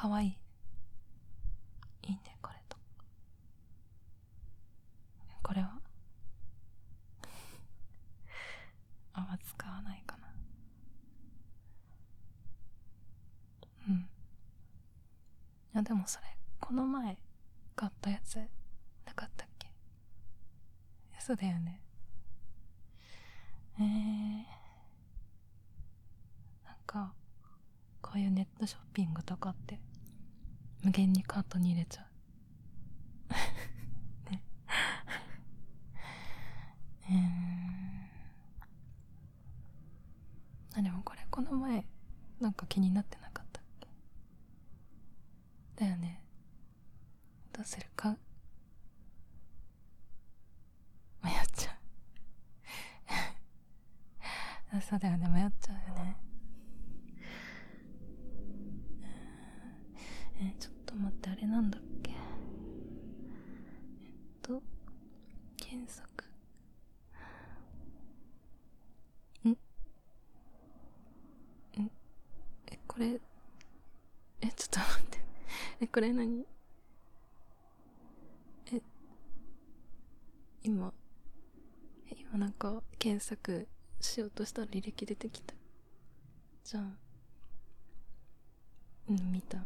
かわいい。いいね、これと。これはあんま使わないかな。うん。いやでもそれこの前買ったやつなかったっけ？そうだよね。なんかこういうネットショッピングとかって無限にカートに入れちゃうね。でもこれこの前なんか気になってなかったっけ？だよね。どうするか迷っちゃう。そうだよね、迷っちゃうよね。ちょっと待って、あれなんだっけ？検索。これ、ちょっと待って。これ何？今なんか検索しようとしたら履歴出てきた。じゃあ、見た。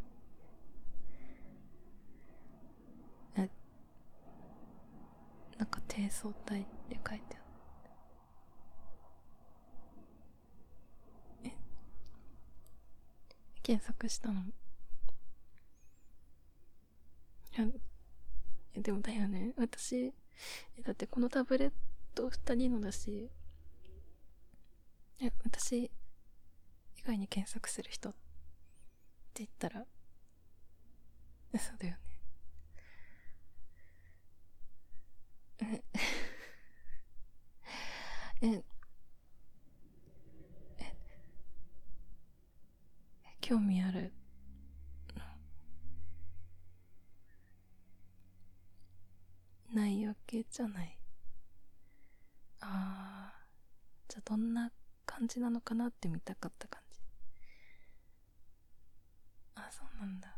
なんか低層体って書いてある。検索したの？いや、でもだよね、私、だってこのタブレット2人のだし、私以外に検索する人って言ったら、そうだよね。興味ある？ないわけじゃない。じゃあどんな感じなのかなって見たかった感じ。そうなんだ。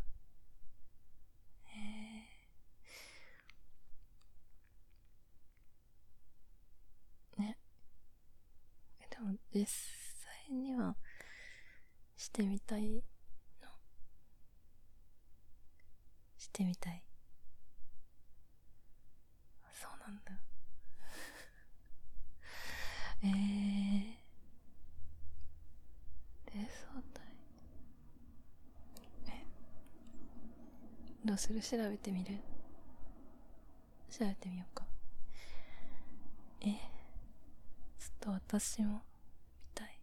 ね。でも実際にはしてみたいの？してみたい。そうなんだ。冷蔵体。どうする？調べてみる？調べてみようか。ちょっと私も見たい。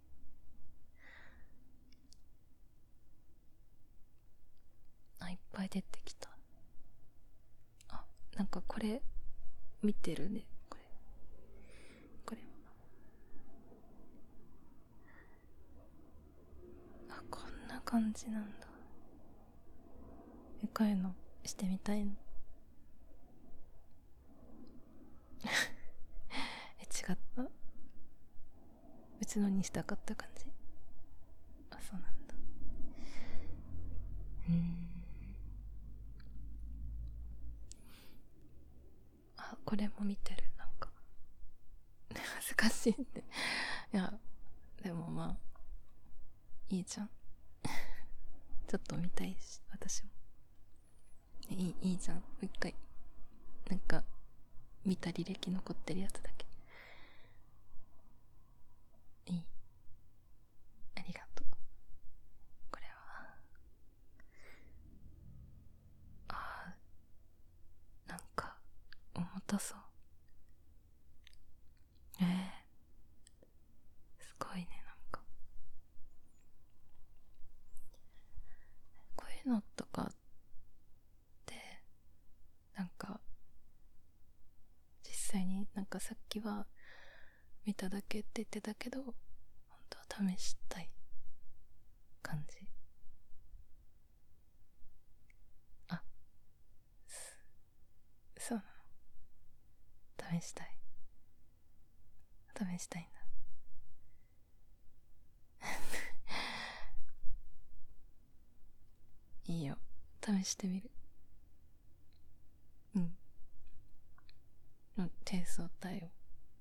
いっぱい出てきた。なんかこれ見てるね。これこんな感じなんだ。こういうのしてみたいの？違った？別のにしたかった感じ？そうなんだ。これも見てる。なんか恥ずかしいって。いやでもまあいいじゃん。ちょっと見たいし、私も。いいじゃん。もう一回なんか見た履歴残ってるやつだけ。いい、ありがとう。これはなんか重たそう。すごいね。なんかこういうのとかってなんか実際になんかさっきは見ただけって言ってたけど、本当は試したい感じ？そうなの？試したい。試したいんだ。いいよ。 試してみる。低層体を。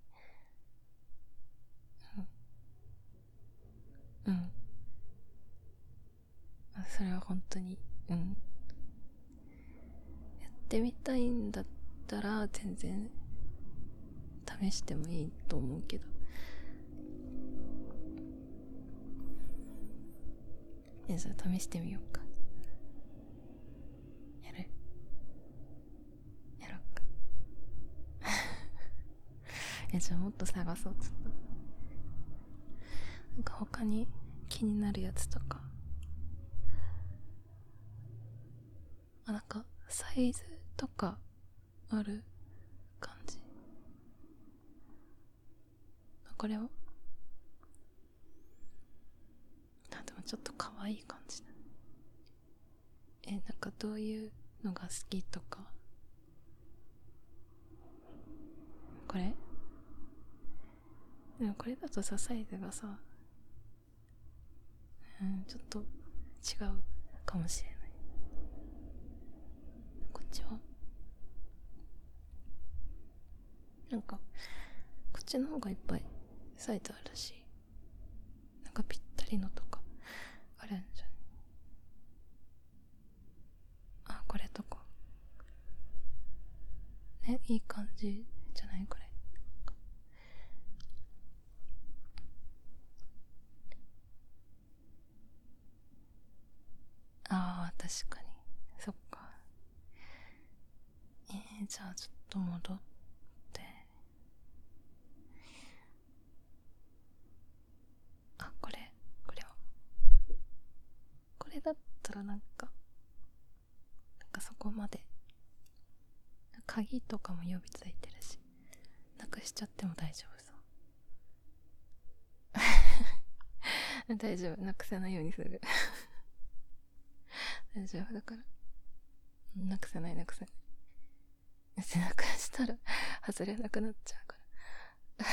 それは本当にやってみたいんだったら全然試してもいいと思うけど、じゃあ試してみようか。やろうか。じゃあもっと探そう。ちょっとなんか他に気になるやつとか、なんかサイズとかある感じ。これはでもちょっと可愛い感じだ。なんかどういうのが好きとか。これでもこれだとさ、サイズがさ、ちょっと違うかもしれない。こっちはなんかこっちの方がいっぱいサイズあるし、なんかぴったりのとかあるんじゃない？これとかね、いい感じじゃない？これ確かに。そっか。じゃあちょっと戻って、これだったらなんかそこまで鍵とかも予備ついてるし、なくしちゃっても大丈夫そう大丈夫、なくさないようにする大丈夫だから。なくさない。なくしたら外れなくなっちゃうから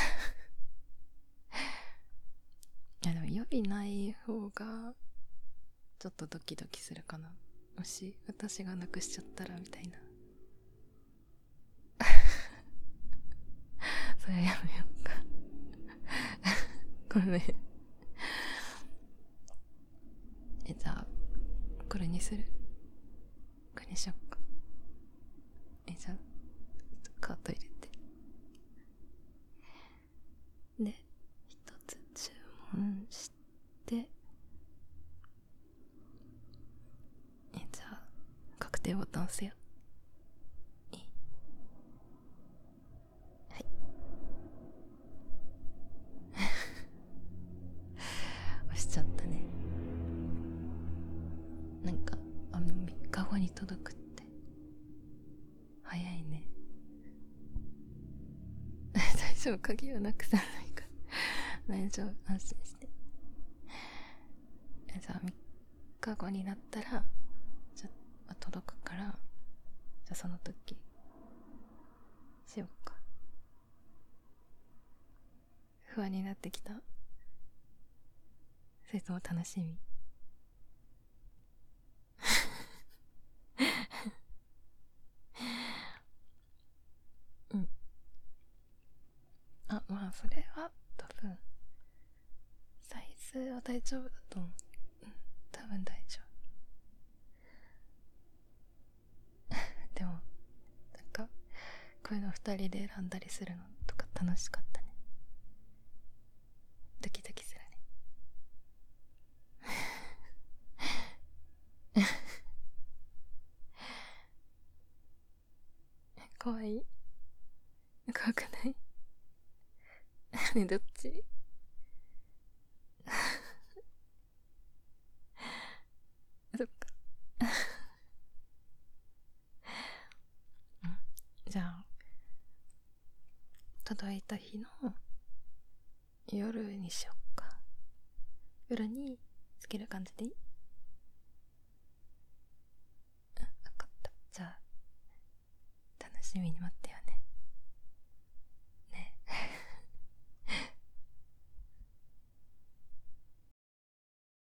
いやでも予備ない方がちょっとドキドキするかな。もし私がなくしちゃったらみたいなそれやめようかごめんじゃあこれにする？これにしよっか。じゃあカート入れて、で一つ注文して、じゃあ確定ボタン押せよ。はい押しちゃったね。なんか3日後に届くって早いね大丈夫、鍵はなくさないから大丈夫、安心して。じゃあ3日後になったらじゃあ届くから、じゃあその時しよっか。不安になってきた？それとも楽しみ？まあそれは多分サイズは大丈夫だと思う。多分大丈夫でもなんかこういうの2人で選んだりするのとか楽しかったね。ドキドキするねかわいい？怖くないね、どっちそっかじゃあ届いた日の夜にしよっか。夜につける感じでいい？分かった。じゃあ楽しみに待って